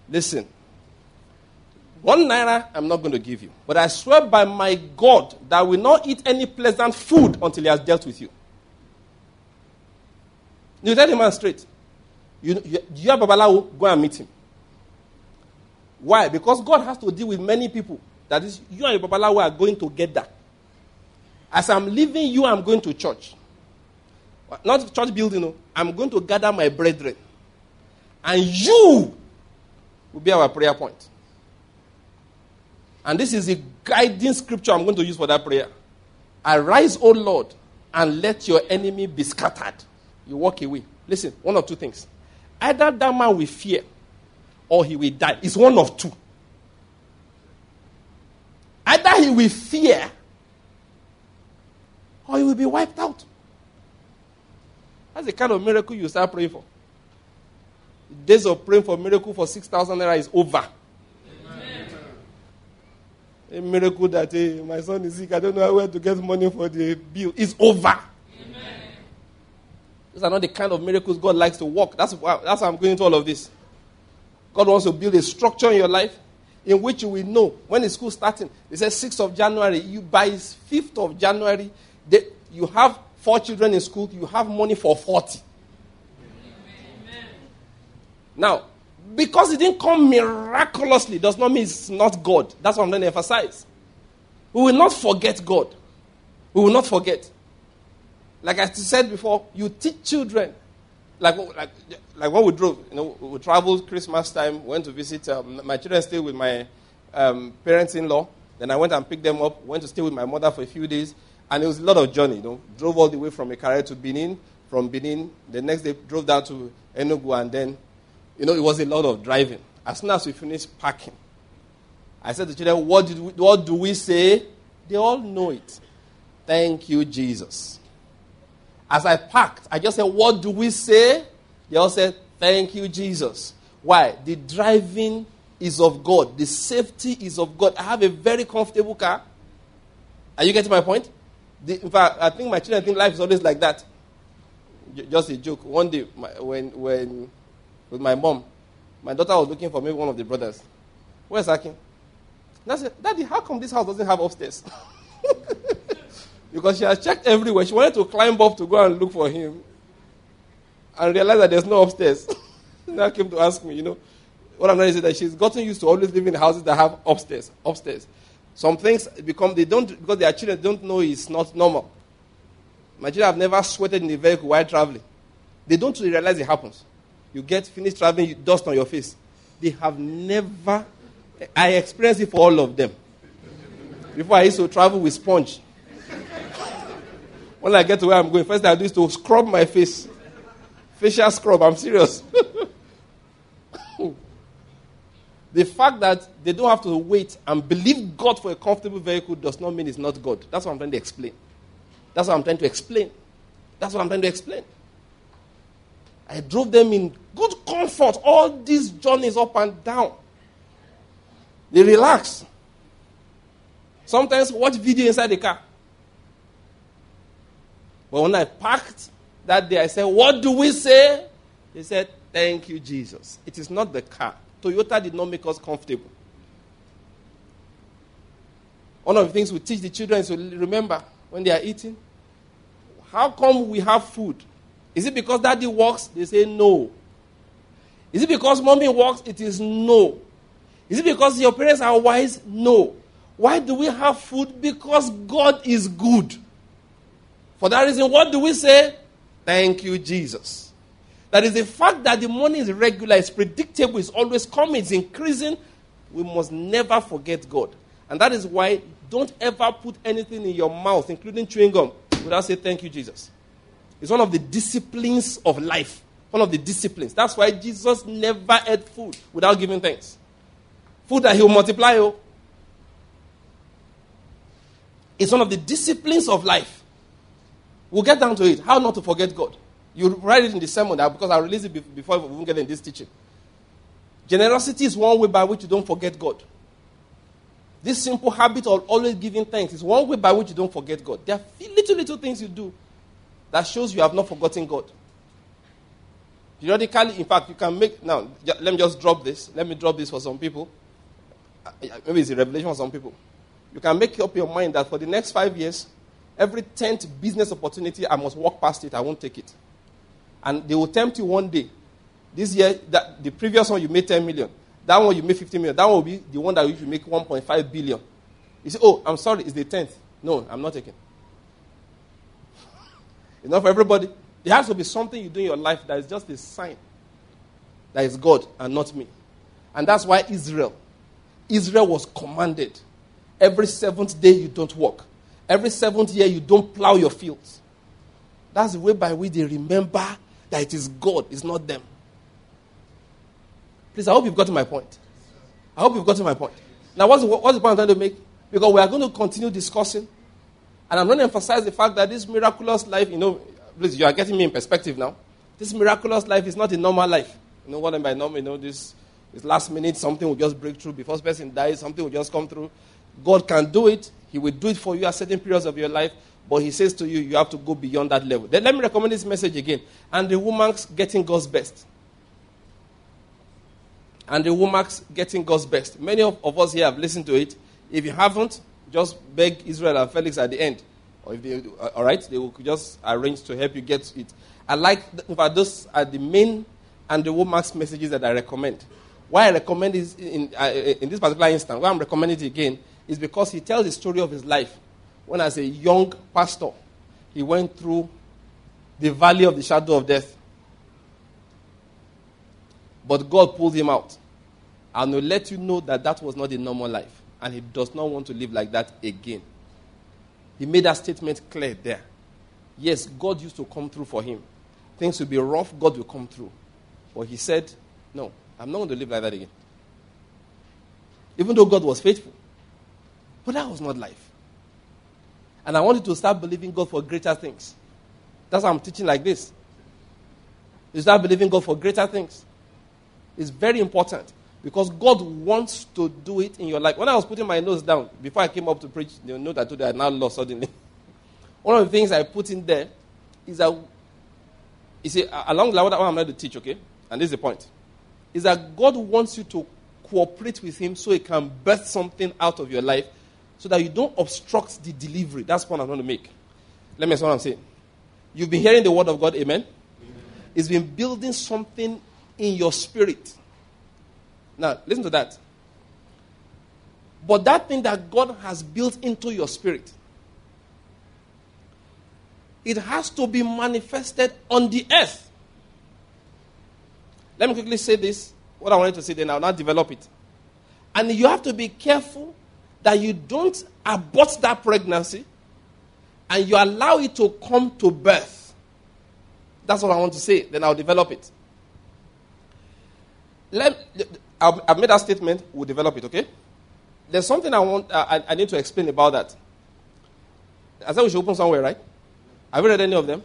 Listen. 1 naira I'm not going to give you. But I swear by my God that I will not eat any pleasant food until he has dealt with you. You tell the man straight. You have Babalawo, go and meet him. Why? Because God has to deal with many people. That is, you and your Babalawo are going together. As I'm leaving you, I'm going to church. Not church building, no. I'm going to gather my brethren. And you will be our prayer point. And this is the guiding scripture I'm going to use for that prayer. Arise, O Lord, and let your enemy be scattered. You walk away. Listen, one of two things. Either that man will fear or he will die. It's one of two. Either he will fear or he will be wiped out. That's the kind of miracle you start praying for. The days of praying for miracle for 6,000 naira is over. Amen. A miracle that, hey, my son is sick, I don't know where to get money for the bill, is over. Amen. These are not the kind of miracles God likes to work. That's why I'm going into all of this. God wants to build a structure in your life in which you will know when the school starting. They say 6th of January. You by 5th of January, you have 4 children in school. You have money for 40. Amen. Now, because it didn't come miraculously does not mean it's not God. That's what I'm going to emphasize. We will not forget God. We will not forget. Like I said before, you teach children. Like when we drove, we traveled Christmas time, went to visit, my children stayed with my parents-in-law. Then I went and picked them up, went to stay with my mother for a few days. And it was a lot of journey, Drove all the way from Ikare to Benin. From Benin, the next day drove down to Enugu, and then, it was a lot of driving. As soon as we finished packing, I said to the children, what do we say? They all know it. Thank you, Jesus. As I packed, I just said, what do we say? They all said, thank you, Jesus. Why? The driving is of God. The safety is of God. I have a very comfortable car. Are you getting my point? In fact, I think my children think life is always like that. Just a joke. One day, when with my mom, my daughter was looking for maybe one of the brothers. Where's Akin? And I said, Daddy, how come this house doesn't have upstairs? Because she has checked everywhere. She wanted to climb up to go and look for him and realized that there's no upstairs. Now came to ask me, what I'm trying to say is that she's gotten used to always living in houses that have upstairs. Some things because their children don't know it's not normal. My children have never sweated in the vehicle while traveling. They don't realize it happens. You get finished traveling, you dust on your face. They have never, I experienced it for all of them. Before I used to travel with sponge. When I get to where I'm going, first thing I do is to scrub my face. Facial scrub, I'm serious. The fact that they don't have to wait and believe God for a comfortable vehicle does not mean it's not God. That's what I'm trying to explain. I drove them in good comfort, all these journeys up and down. They relax. Sometimes watch video inside the car. But when I parked that day, I said, what do we say? They said, thank you, Jesus. It is not the car. Toyota did not make us comfortable. One of the things we teach the children is to remember when they are eating, how come we have food? Is it because daddy works? They say no. Is it because mommy works? It is no. Is it because your parents are wise? No. Why do we have food? Because God is good. For that reason, what do we say? Thank you, Jesus. That is the fact that the money is regular, it's predictable, it's always coming, it's increasing. We must never forget God. And that is why don't ever put anything in your mouth, including chewing gum, without saying thank you, Jesus. It's one of the disciplines of life. One of the disciplines. That's why Jesus never ate food without giving thanks. Food that he will multiply. It's one of the disciplines of life. We'll get down to it. How not to forget God. You write it in the sermon now because I'll release it before we even get in this teaching. Generosity is one way by which you don't forget God. This simple habit of always giving thanks is one way by which you don't forget God. There are little things you do that shows you have not forgotten God. Periodically, in fact, you can make, now, let me just drop this. Let me drop this for some people. Maybe it's a revelation for some people. You can make up your mind that for the next 5 years, every 10th business opportunity, I must walk past it. I won't take it. And they will tempt you one day. This year, the previous one, you made 10 million. That one, you made 50 million. That one will be the one that you make 1.5 billion. You say, oh, I'm sorry, it's the 10th. No, I'm not taking. It's not for everybody. There has to be something you do in your life that is just a sign that is God and not me. And that's why Israel was commanded. Every 7th day you don't work. Every 7th year you don't plow your fields. That's the way by which they remember that it is God, it's not them. Please, I hope you've gotten my point. I hope you've gotten my point. Now, what's the point I'm trying to make? Because we are going to continue discussing. And I'm going to emphasize the fact that this miraculous life, please, you are getting me in perspective now. This miraculous life is not a normal life. You know what I mean by normal? This last minute, something will just break through. Before the person dies, something will just come through. God can do it. He will do it for you at certain periods of your life. But he says to you, you have to go beyond that level. Then let me recommend this message again. And the woman's getting God's best. And the woman's getting God's best. Many of us here have listened to it. If you haven't, just beg Israel and Felix at the end. Or if they, all right, they will just arrange to help you get it. I like, in fact, those are the main and the woman's messages that I recommend. Why I recommend is in this particular instance, why I'm recommending it again, is because he tells the story of his life. When as a young pastor, he went through the valley of the shadow of death. But God pulled him out. And will let you know that was not a normal life. And he does not want to live like that again. He made that statement clear there. Yes, God used to come through for him. Things will be rough, God will come through. But he said, no, I'm not going to live like that again. Even though God was faithful. But that was not life. And I wanted to start believing God for greater things. That's why I'm teaching like this. You start believing God for greater things. It's very important. Because God wants to do it in your life. When I was putting my notes down, before I came up to preach, the note I told you I now lost suddenly. One of the things I put in there is that, you see, along the what I'm going to teach, okay? And this is the point. Is that God wants you to cooperate with him so he can birth something out of your life so that you don't obstruct the delivery. That's the point I'm going to make. Let me say what I'm saying. You've been hearing the word of God, amen? It's been building something in your spirit. Now, listen to that. But that thing that God has built into your spirit, it has to be manifested on the earth. Let me quickly say this. What I wanted to say, then I'll not develop it. And you have to be careful that you don't abort that pregnancy and you allow it to come to birth. That's what I want to say. Then I'll develop it. I've made that statement. We'll develop it, okay? There's something I need to explain about that. I said we should open somewhere, right? Have you read any of them?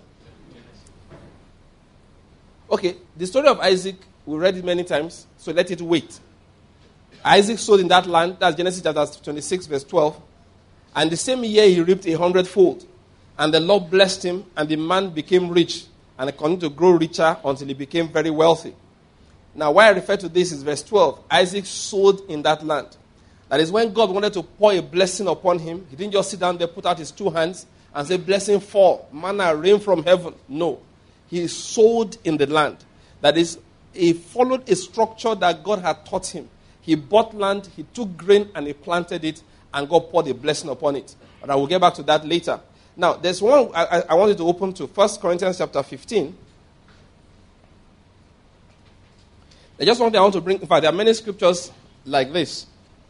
Okay, the story of Isaac, we read it many times, so let it wait. Isaac sowed in that land, that's Genesis chapter 26, verse 12. And the same year he reaped 100-fold. And the Lord blessed him, and the man became rich, and continued to grow richer until he became very wealthy. Now, why I refer to this is verse 12. Isaac sowed in that land. That is when God wanted to pour a blessing upon him. He didn't just sit down there, put out his two hands, and say, blessing fall, manna, rain from heaven. No. He sowed in the land. That is, he followed a structure that God had taught him. He bought land, he took grain, and he planted it, and God poured a blessing upon it. But I will get back to that later. Now, there's one I wanted to open to 1 Corinthians chapter 15. There's just one thing I want to bring. In fact, there are many scriptures like this.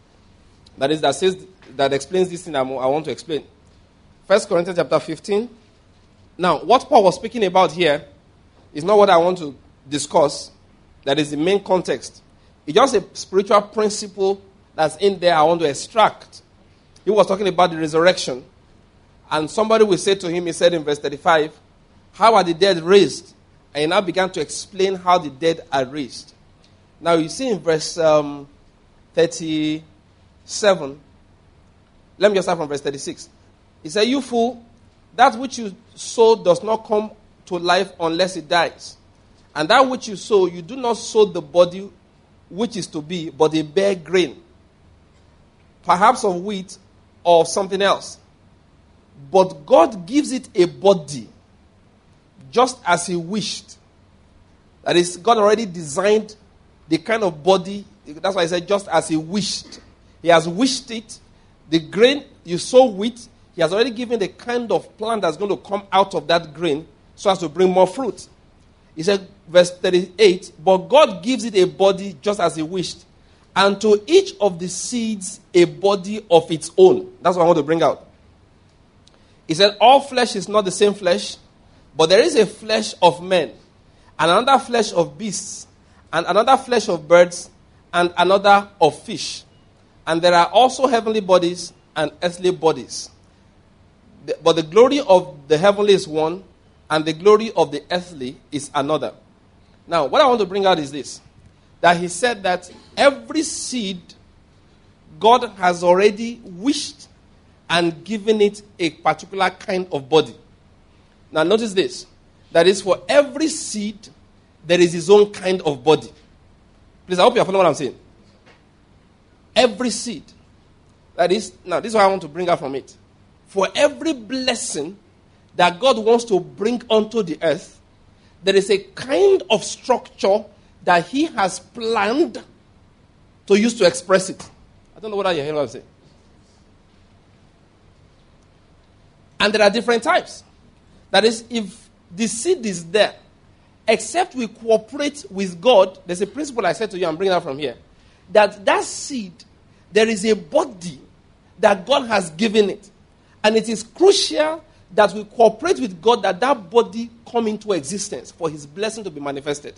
That explains this thing I want to explain. 1 Corinthians chapter 15. Now, what Paul was speaking about here is not what I want to discuss. That is the main context. It's just a spiritual principle that's in there I want to extract. He was talking about the resurrection. And somebody will say to him, he said in verse 35, how are the dead raised? And he now began to explain how the dead are raised. Now you see in verse 37, let me just start from verse 36. He said, you fool, that which you sow does not come to life unless it dies. And that which you sow, you do not sow the body which is to be, but a bare grain, perhaps of wheat or of something else. But God gives it a body, just as he wished. That is, God already designed the kind of body. That's why I said just as he wished. He has wished it. The grain you sow wheat, he has already given the kind of plant that's going to come out of that grain so as to bring more fruit. He said, verse 38, but God gives it a body just as he wished, and to each of the seeds a body of its own. That's what I want to bring out. He said, all flesh is not the same flesh, but there is a flesh of men, and another flesh of beasts, and another flesh of birds, and another of fish. And there are also heavenly bodies and earthly bodies. But the glory of the heavenly is one, and the glory of the earthly is another. Now, what I want to bring out is this. That he said that every seed, God has already wished and given it a particular kind of body. Now, notice this. That is, for every seed, there is his own kind of body. Please, I hope you are following what I'm saying. Every seed. That is, now, this is what I want to bring out from it. For every blessing that God wants to bring onto the earth, there is a kind of structure that he has planned to use to express it. I don't know whether you hear what I'm saying. And there are different types. That is, if the seed is there, except we cooperate with God, there's a principle I said to you, I'm bringing out from here, that seed, there is a body that God has given it. And it is crucial that we cooperate with God that body come into existence for his blessing to be manifested.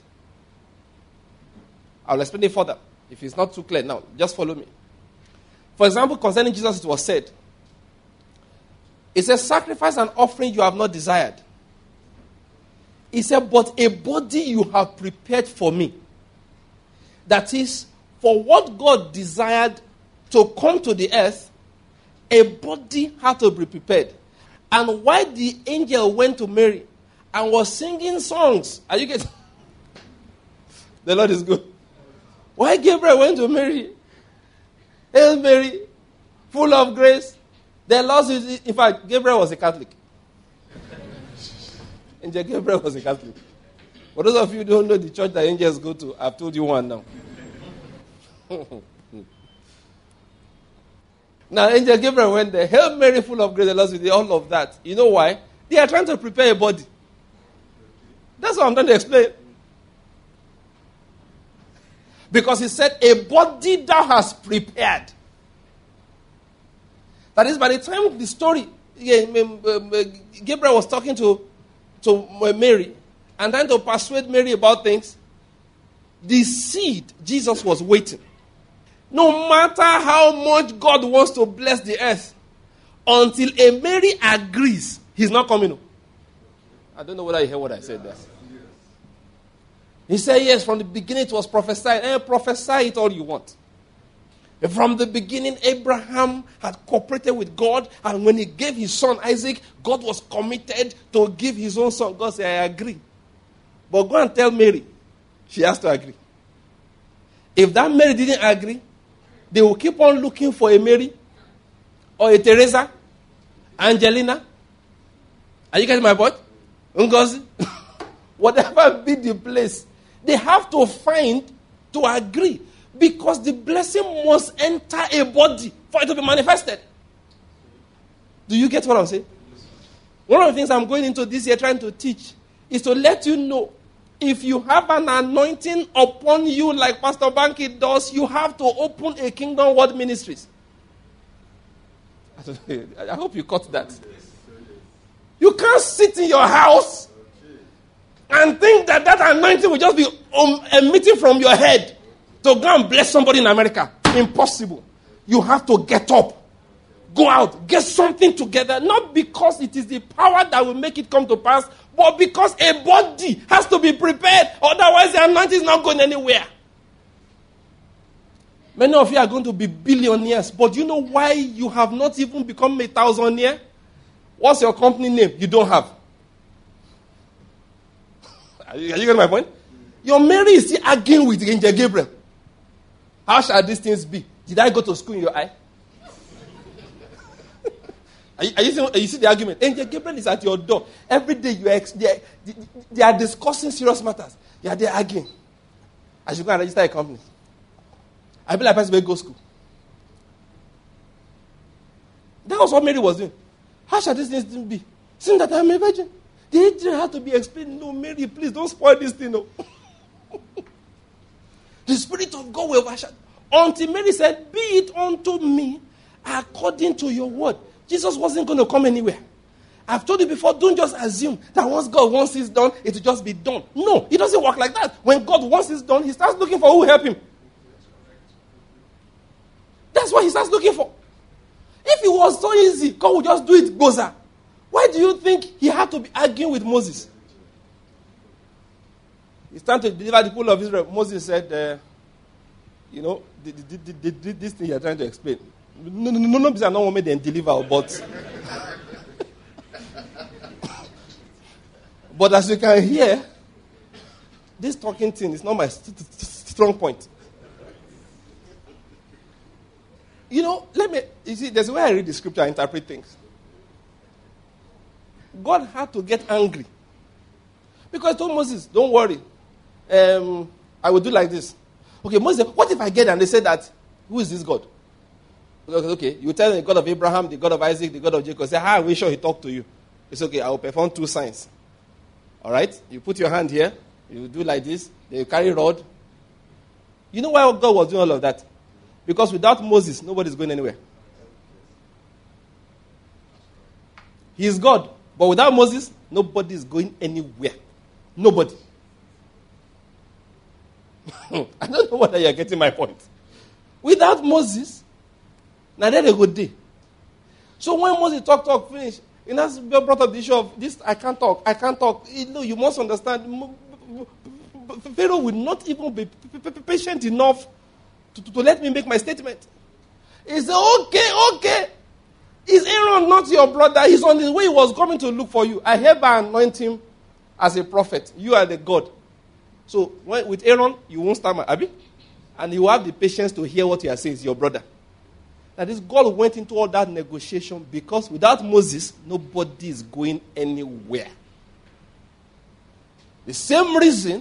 I'll explain it further. If it's not too clear now, just follow me. For example, concerning Jesus, it was said, it says, sacrifice and offering you have not desired. He said, but a body you have prepared for me. That is, for what God desired to come to the earth, a body had to be prepared. And why the angel went to Mary and was singing songs, are you getting? The Lord is good. Why Gabriel went to Mary? Hail Mary, full of grace. The Lord is, in fact, Gabriel was a Catholic. Angel Gabriel was a Catholic. For those of you who don't know the church that angels go to, I've told you one now. Now, Angel Gabriel went there. Hail Mary, full of grace, the Lord is with you, all of that. You know why? They are trying to prepare a body. That's what I'm trying to explain. Because he said, a body thou hast prepared. That is, by the time the story, Gabriel was talking to Mary and trying to persuade Mary about things, the seed, Jesus was waiting. No matter how much God wants to bless the earth, until a Mary agrees, he's not coming. I don't know whether you hear what I said there. He said, yes, from the beginning it was prophesied. Prophesy it all you want. From the beginning, Abraham had cooperated with God, and when he gave his son Isaac, God was committed to give his own son. God said, I agree. But go and tell Mary, she has to agree. If that Mary didn't agree, they will keep on looking for a Mary or a Teresa, Angelina. Are you getting my point? Ngozi? Whatever be the place, they have to find to agree. Because the blessing must enter a body for it to be manifested. Do you get what I'm saying? One of the things I'm going into this year trying to teach is to let you know, if you have an anointing upon you like Pastor Banky does, you have to open a Kingdom Word Ministries. I hope you caught that. You can't sit in your house and think that anointing will just be emitting from your head to go and bless somebody in America. Impossible. You have to get up. Go out. Get something together. Not because it is the power that will make it come to pass, but because a body has to be prepared. Otherwise, the anointing is not going anywhere. Many of you are going to be billionaires, but do you know why you have not even become a thousandaire? What's your company name? You don't have. Are you getting my point? Your Mary is still arguing with Angel Gabriel. How shall these things be? Did I go to school in your eye? You see the argument? Angel Gabriel is at your door. Every day they are discussing serious matters. They're arguing. I should go and register a company. I feel like a person will go to school. That was what Mary was doing. How shall these things be? Seeing that I am a virgin. The angel had to be explained. No, Mary, please don't spoil this thing. No. The Spirit of God will overshadow. Until Mary said, be it unto me according to your word. Jesus wasn't going to come anywhere. I've told you before, don't just assume that once God wants it done, it will just be done. No, it doesn't work like that. When God wants it done, he starts looking for who will help him. That's what he starts looking for. If it was so easy, God would just do it, Goza. Why do you think he had to be arguing with Moses? It's time to deliver the people of Israel. Moses said, this thing you're trying to explain. No, because I don't want me to deliver, but... But as you can hear, this talking thing is not my strong point. You see, there's a way I read the scripture and interpret things. God had to get angry. Because he told Moses, don't worry. I will do like this. Okay, Moses, what if I get and they say that, who is this God? Okay, you tell the God of Abraham, the God of Isaac, the God of Jacob. Say, how are we sure he talked to you? It's okay, I will perform 2 signs. All right? You put your hand here. You do like this. Then you carry rod. You know why God was doing all of that? Because without Moses, nobody's going anywhere. He is God. But without Moses, nobody is going anywhere. Nobody. I don't know whether you're getting my point. Without Moses, now there a good day. So when Moses talk, finish. And that's brought up the issue of this, I can't talk. You must understand, Pharaoh will not even be patient enough to let me make my statement. He said, okay. Is Aaron not your brother? He's on his way. He was coming to look for you. I hereby anoint him as a prophet. You are the God. So with Aaron, you won't stammer, Abi? And you have the patience to hear what you are saying. It's your brother. That is, God went into all that negotiation because without Moses, nobody is going anywhere. The same reason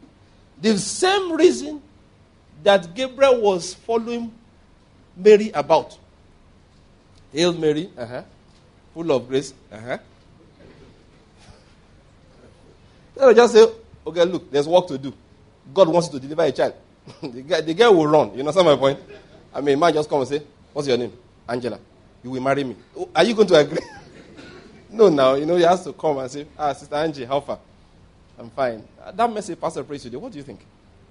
that Gabriel was following Mary about. Hail Mary, full of grace, They'll just say, okay, look, there's work to do. God wants you to deliver a child. the girl will run. You understand my point? I mean, man just come and say, what's your name? Angela. You will marry me. Oh, are you going to agree? No, now, he has to come and say, Sister Angie, how far? I'm fine. That message Pastor preached today, what do you think?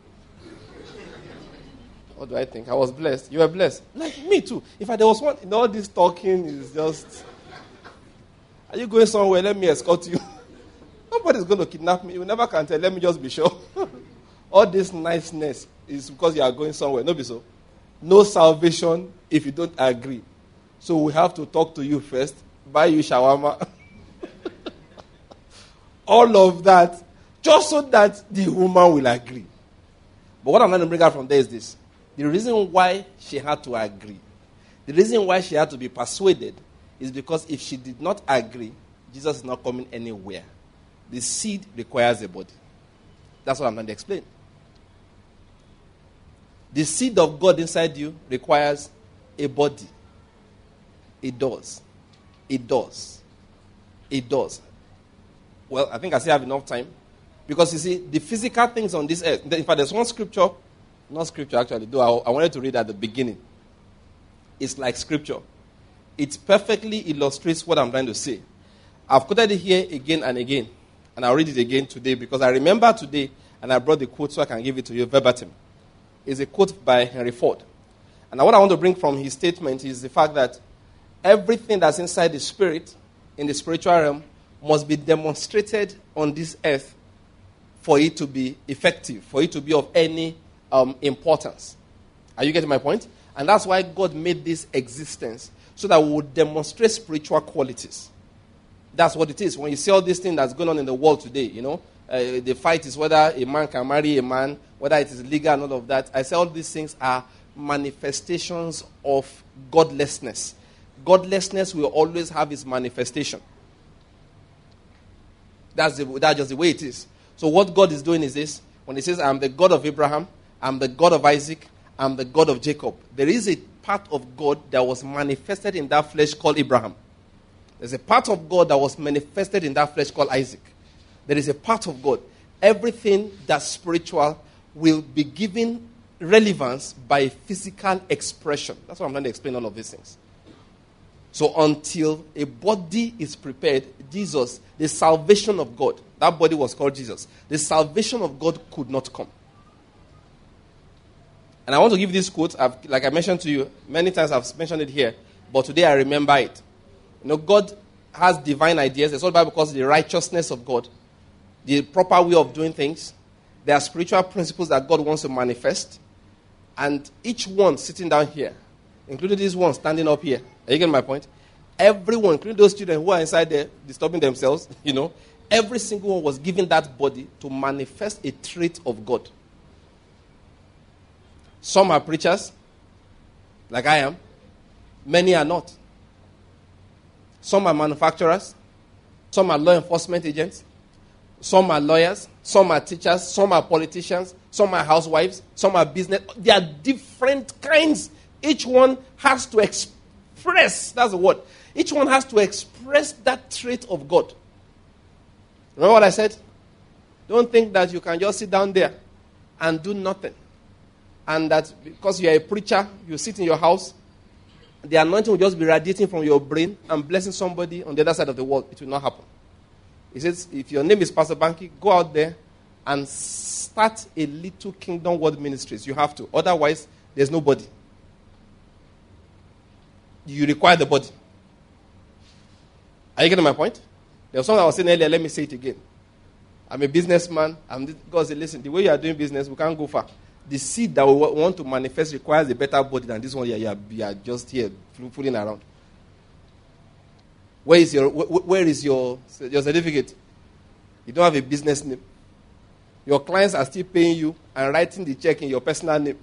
What do I think? I was blessed. You were blessed. Like me too. In fact, there was one, all this talking is just, are you going somewhere? Let me escort you. Nobody's going to kidnap me. You never can tell. Let me just be sure. All this niceness is because you are going somewhere. No, be so. No salvation if you don't agree. So we have to talk to you first, buy you shawarma. All of that, just so that the woman will agree. But what I'm going to bring out from there is this. The reason why she had to agree, the reason why she had to be persuaded is because if she did not agree, Jesus is not coming anywhere. The seed requires a body. That's what I'm going to explain. The seed of God inside you requires a body. It does. Well, I think I still have enough time. Because you see, the physical things on this earth, in fact, there's one scripture, not scripture actually, though I wanted to read at the beginning. It's like scripture. It perfectly illustrates what I'm trying to say. I've quoted it here again and again. And I'll read it again today because I remember today and I brought the quote so I can give it to you verbatim. It's a quote by Henry Ford. And what I want to bring from his statement is the fact that everything that's inside the spirit, in the spiritual realm, must be demonstrated on this earth for it to be effective, for it to be of any importance. Are you getting my point? And that's why God made this existence, so that we would demonstrate spiritual qualities. That's what it is. When you see all this thing that's going on in the world today, the fight is whether a man can marry a man, whether it is legal and all of that. I say all these things are manifestations of godlessness. Godlessness will always have its manifestation. That's just the way it is. So what God is doing is this. When he says, I am the God of Abraham, I am the God of Isaac, I am the God of Jacob. There is a part of God that was manifested in that flesh called Abraham. There's a part of God that was manifested in that flesh called Isaac. There is a part of God. Everything that's spiritual will be given relevance by physical expression. That's why I'm trying to explain all of these things. So until a body is prepared, Jesus, the salvation of God, that body was called Jesus. The salvation of God could not come. And I want to give this quote, like I mentioned to you, many times I've mentioned it here, but today I remember it. God has divine ideas. That's what the Bible calls the righteousness of God, the proper way of doing things. There are spiritual principles that God wants to manifest. And each one sitting down here, including this one standing up here, are you getting my point? Everyone, including those children who are inside there disturbing themselves, every single one was given that body to manifest a trait of God. Some are preachers, like I am. Many are not. Some are manufacturers. Some are law enforcement agents. Some are lawyers. Some are teachers. Some are politicians. Some are housewives. Some are business. There are different kinds. Each one has to express, that's the word. Each one has to express that trait of God. Remember what I said? Don't think that you can just sit down there and do nothing. And that because you are a preacher, you sit in your house, the anointing will just be radiating from your brain and blessing somebody on the other side of the world. It will not happen. He says, if your name is Pastor Banky, go out there and start a little Kingdom World Ministries. You have to. Otherwise, there's nobody. You require the body. Are you getting my point? There was something I was saying earlier. Let me say it again. I'm a businessman. God said, listen, the way you are doing business, we can't go far. The seed that we want to manifest requires a better body than this one. You are just here fooling around. Where is your certificate? You don't have a business name. Your clients are still paying you and writing the check in your personal name.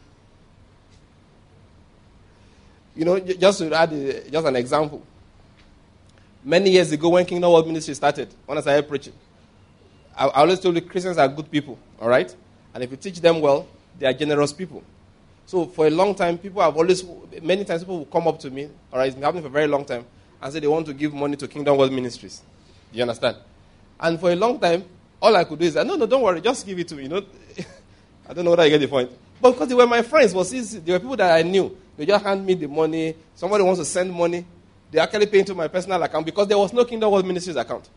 Just to add just an example. Many years ago when Kingdom World Ministry started, when I started preaching, I always told you Christians are good people, all right? And if you teach them well, they are generous people. So for a long time, many times people will come up to me, all right, it's been happening for a very long time, and say they want to give money to Kingdom World Ministries. Do you understand? And for a long time, all I could do is, no, don't worry, just give it to me. I don't know whether you get the point. But because they were my friends, they were people that I knew. They just hand me the money. Somebody wants to send money. They actually pay into my personal account because there was no Kingdom World Ministries account.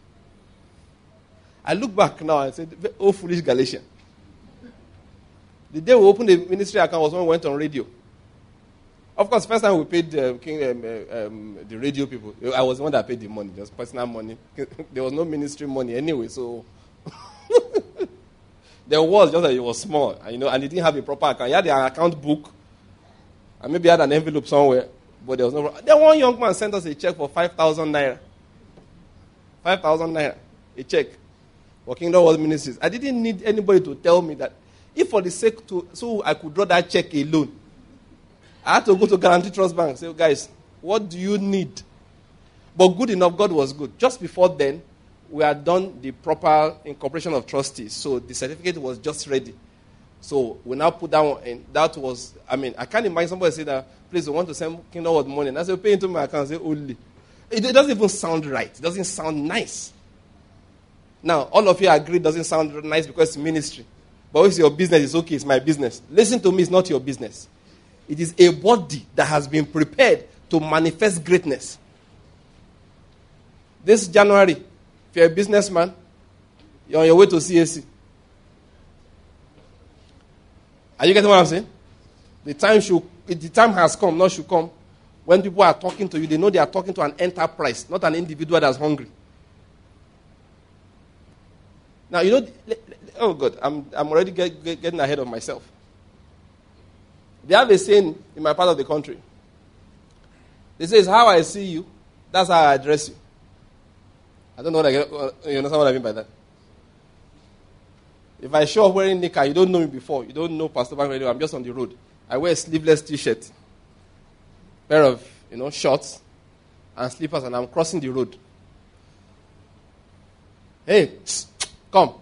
I look back now and say, oh, foolish Galatian. The day we opened the ministry account was when we went on radio. Of course, first time we paid the radio people. I was the one that paid the money, just personal money. There was no ministry money anyway, so... There was, just that it was small, and it didn't have a proper account. You had an account book, and maybe had an envelope somewhere, but there was no... Then one young man sent us a check for 5,000 naira. 5,000 naira, a check for Kingdom World Ministries. I didn't need anybody to tell me that. If for the sake so I could draw that check alone, I had to go to Guarantee Trust Bank and say, guys, what do you need? But good enough, God was good. Just before then, we had done the proper incorporation of trustees. So the certificate was just ready. So we now put that one in. That was, I can't imagine somebody say that, please, we want to send Kingdom World money. And I say, pay into my account. I say, only. It doesn't even sound right. It doesn't sound nice. Now, all of you agree it doesn't sound nice because it's ministry. But if your business is okay, it's my business. Listen to me, it's not your business. It is a body that has been prepared to manifest greatness. This January, if you're a businessman, you're on your way to CAC. Are you getting what I'm saying? The time has come, not should come, when people are talking to you, they know they are talking to an enterprise, not an individual that's hungry. Now, oh God, I'm already getting ahead of myself. They have a saying in my part of the country. They say, it's how I see you, that's how I address you. I don't know what you understand what I mean by that? If I show up wearing knicker, you don't know me before. You don't know Pastor Bank Radio. I'm just on the road. I wear a sleeveless T-shirt, pair of shorts, and slippers, and I'm crossing the road. Hey, come.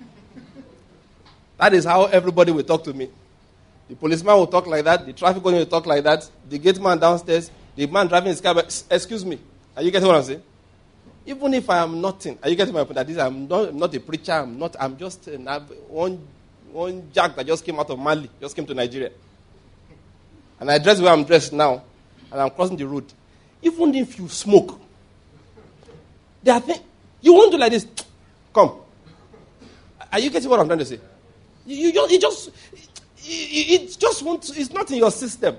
That is how everybody will talk to me. The policeman will talk like that. The traffic warden will talk like that. The gate man downstairs, the man driving his car. Excuse me. Are you getting what I'm saying? Even if I am nothing, are you getting my point? That is, I'm not a preacher. I'm just one jack that just came out of Mali, just came to Nigeria. And I dress where I'm dressed now, and I'm crossing the road. Even if you smoke, there are things, you won't do like this. Come. Are you getting what I'm trying to say? It just won't, it's not in your system.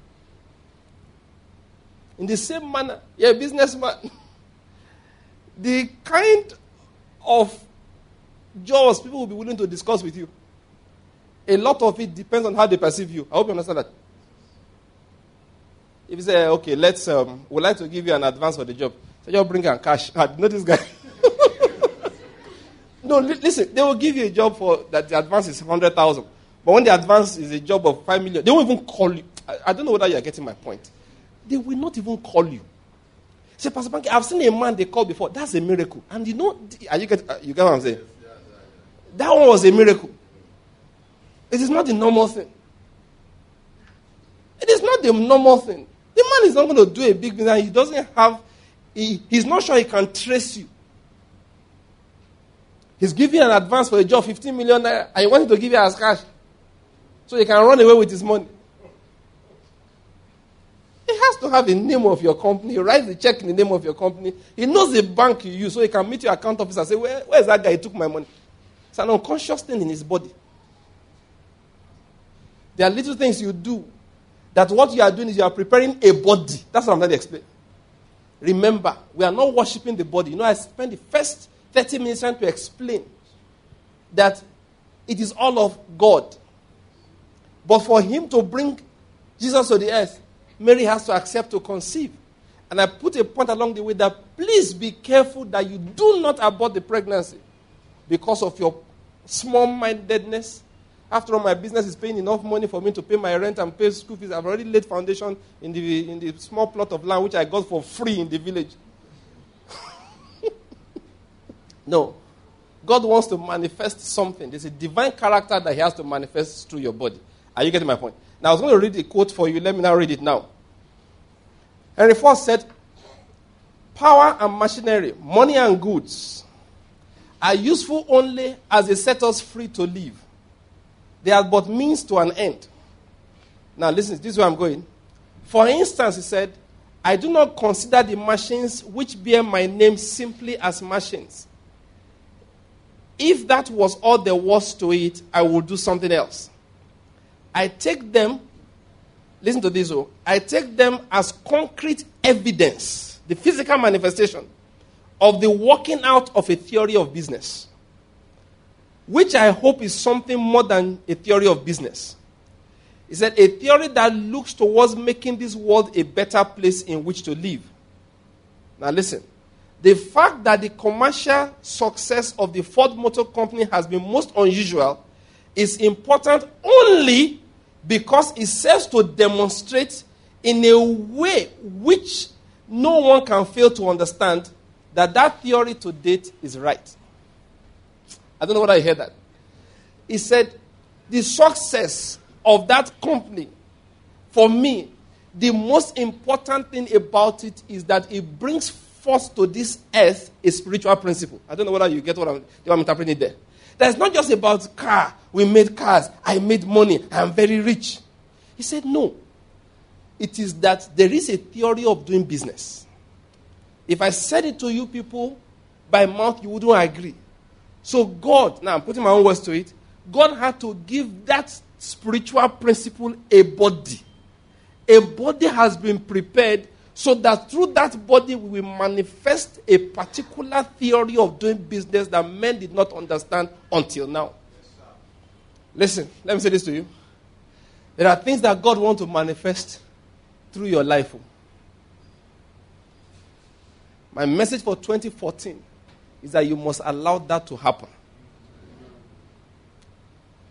In the same manner, you're a businessman. The kind of jobs people will be willing to discuss with you, a lot of it depends on how they perceive you. I hope you understand that. If you say, okay, we'd like to give you an advance for the job. So you bring in cash. You know this guy? No, listen, they will give you a job for that the advance is 100,000. But when the advance is a job of 5 million, they won't even call you. I don't know whether you are getting my point. They will not even call you. Say, Pastor Banky, I've seen a man they called before. That's a miracle. And you get what I'm saying? That one was a miracle. It is not the normal thing. It is not the normal thing. The man is not going to do a big business. He doesn't have, he's not sure he can trace you. He's giving an advance for a job, 15 million naira, and he wants to give you as cash. So he can run away with his money. He has to have the name of your company. He writes the check in the name of your company. He knows the bank you use, so he can meet your account officer and say, where's that guy? He took my money. It's an unconscious thing in his body. There are little things you do that what you are doing is you are preparing a body. That's what I'm trying to explain. Remember, we are not worshiping the body. I spent the first 30 minutes trying to explain that it is all of God. But for him to bring Jesus to the earth, Mary has to accept to conceive. And I put a point along the way that please be careful that you do not abort the pregnancy because of your small-mindedness. After all, my business is paying enough money for me to pay my rent and pay school fees. I've already laid foundation in the small plot of land which I got for free in the village. No. God wants to manifest something. There's a divine character that he has to manifest through your body. Are you getting my point? Now, I was going to read a quote for you. Let me now read it now. Henry Ford said, power and machinery, money and goods are useful only as they set us free to live. They are but means to an end. Now, listen, this is where I'm going. For instance, he said, I do not consider the machines which bear my name simply as machines. If that was all there was to it, I would do something else. I take them, listen to this, I take them as concrete evidence, the physical manifestation of the working out of a theory of business, which I hope is something more than a theory of business. He said, a theory that looks towards making this world a better place in which to live. Now listen. The fact that the commercial success of the Ford Motor Company has been most unusual is important only because it serves to demonstrate in a way which no one can fail to understand that theory to date is right. I don't know whether you heard that. He said, the success of that company, for me, the most important thing about it is that it brings forth to this earth a spiritual principle. I don't know whether you get what I'm interpreting there. That's not just about car. We made cars. I made money. I'm very rich. He said, no. It is that there is a theory of doing business. If I said it to you people by mouth, you wouldn't agree. So God, now I'm putting my own words to it, God had to give that spiritual principle a body. A body has been prepared so that through that body we will manifest a particular theory of doing business that men did not understand until now. Listen, let me say this to you. There are things that God wants to manifest through your life. My message for 2014 is that you must allow that to happen.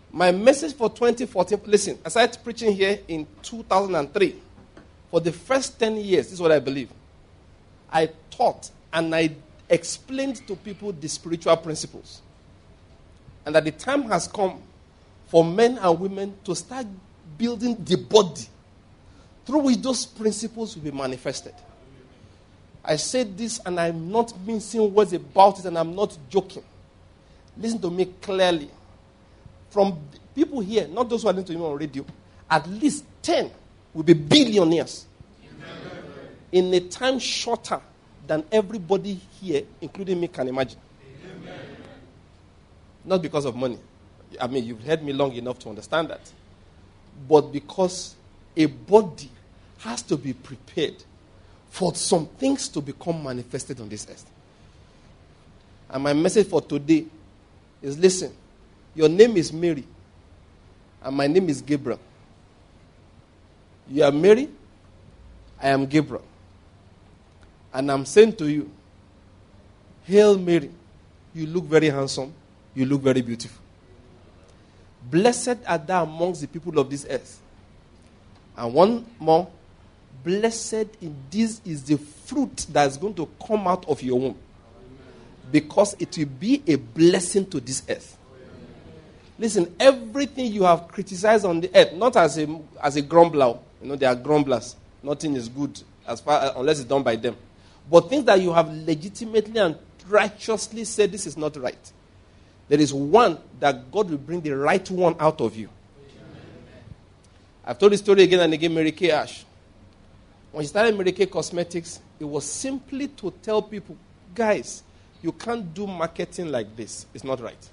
My message for 2014, listen, I started preaching here in 2003. For the first 10 years, this is what I believe. I taught and I explained to people the spiritual principles. And that the time has come for men and women to start building the body through which those principles will be manifested. I said this and I'm not mincing words about it and I'm not joking. Listen to me clearly. From people here, not those who are listening to me on radio, at least 10 will be billionaires. Amen. In a time shorter than everybody here, including me, can imagine. Amen. Not because of money. I mean, you've heard me long enough to understand that. But because a body has to be prepared for some things to become manifested on this earth. And my message for today is, listen, your name is Mary, and my name is Gabriel. You are Mary, I am Gabriel. And I'm saying to you, Hail Mary, you look very handsome, you look very beautiful. Blessed are thou amongst the people of this earth. And one more, blessed indeed is the fruit that is going to come out of your womb. Because it will be a blessing to this earth. Listen, everything you have criticized on the earth, not as a grumbler. You know, they are grumblers. Nothing is good unless it's done by them. But things that you have legitimately and righteously said, this is not right. There is one that God will bring the right one out of you. I've told the story again and again, Mary Kay Ash. When she started Mary Kay Cosmetics, it was simply to tell people, guys, you can't do marketing like this. It's not right.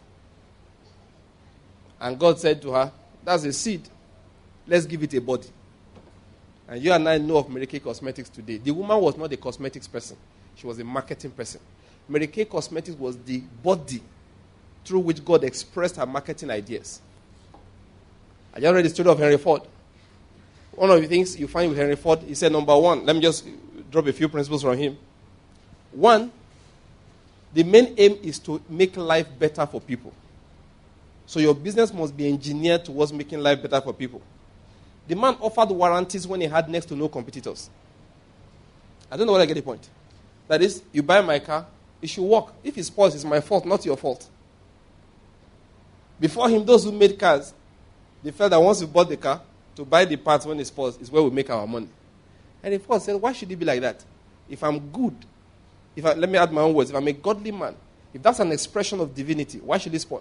And God said to her, that's a seed. Let's give it a body. And you and I know of Mary Kay Cosmetics today. The woman was not a cosmetics person. She was a marketing person. Mary Kay Cosmetics was the body through which God expressed her marketing ideas. I just read the story of Henry Ford. One of the things you find with Henry Ford, he said, number one, let me just drop a few principles from him. One, the main aim is to make life better for people. So your business must be engineered towards making life better for people. The man offered warranties when he had next to no competitors. I don't know whether I get the point. That is, you buy my car, it should work. If it spoils, it's my fault, not your fault. Before him, those who made cars, they felt that once you bought the car, to buy the parts when it spoils is where we make our money. And the Ford said, why should it be like that? If I'm good, let me add my own words, if I'm a godly man, if that's an expression of divinity, why should it spoil?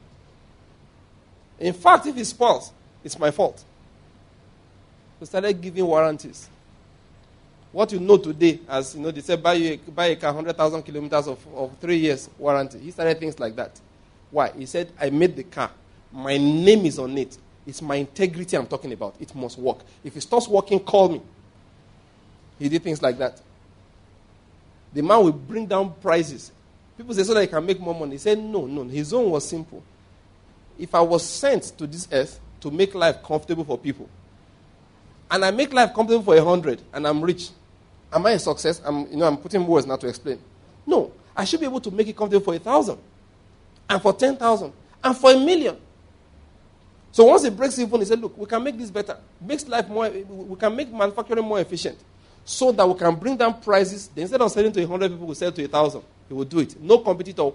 In fact, if it spoils, it's my fault. We started giving warranties. What you know today, as you know, they say buy a car 100,000 kilometers of 3 years warranty. He started things like that. Why? He said, I made the car. My name is on it. It's my integrity I'm talking about. It must work. If it stops working, call me. He did things like that. The man will bring down prices. People say so that he can make more money. He said, no. His own was simple. If I was sent to this earth to make life comfortable for people, and I make life comfortable for 100, and I'm rich, am I a success? I'm putting words now to explain. No. I should be able to make it comfortable for 1,000, and for 10,000, and for 1,000,000. So once it breaks even, he said, look, we can make this better. We can make manufacturing more efficient so that we can bring down prices. Then instead of selling to 100 people, we sell to 1,000. He will do it. No competitor.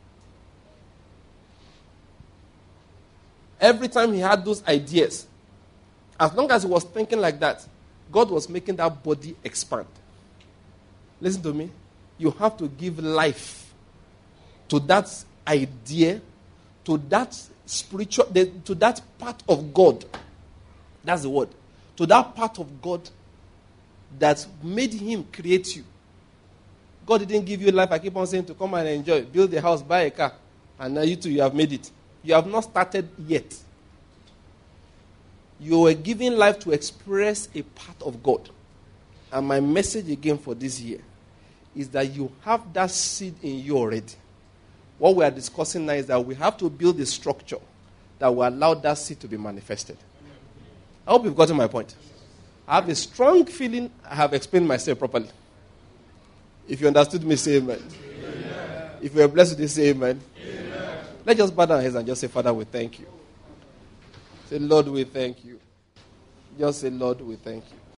Every time he had those ideas, as long as he was thinking like that, God was making that body expand. Listen to me. You have to give life to that idea, to that spiritual, to that part of God. That's the word. To that part of God that made him create you. God didn't give you life, I keep on saying, to come and enjoy, build a house, buy a car, and now you have made it. You have not started yet. You were given life to express a part of God. And my message again for this year is that you have that seed in you already. What we are discussing now is that we have to build a structure that will allow that seed to be manifested. I hope you've gotten my point. I have a strong feeling I have explained myself properly. If you understood me, say amen. Amen. If you are blessed with this, say amen. Amen. Let's just bow down our heads and just say, Father, we thank you. Say, Lord, we thank you. Just say, Lord, we thank you.